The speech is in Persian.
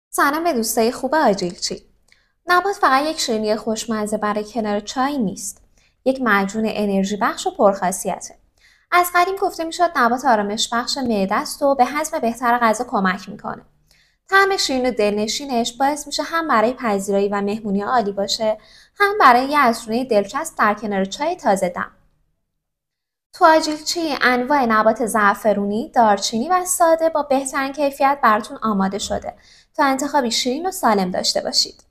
سلام به دوستای خوب آجیلچی. نبات فقط یک شیرینی خوشمزه برای کنار چای نیست. یک معجون انرژی بخش و پرخاصیته. از قدیم گفته میشد نبات آرامش بخش معده است و به هضم بهتر غذا کمک میکنه. طعم شیرین و دلنشینش باعث میشه هم برای پذیرایی و مهمونی عالی باشه، هم برای یه عصرونه دلچسب در کنار چای تازه دم. تو آجیلچی انواع نبات زعفرونی، دارچینی و ساده با بهترین کیفیت براتون آماده شده تا انتخابی شیرین و سالم داشته باشید.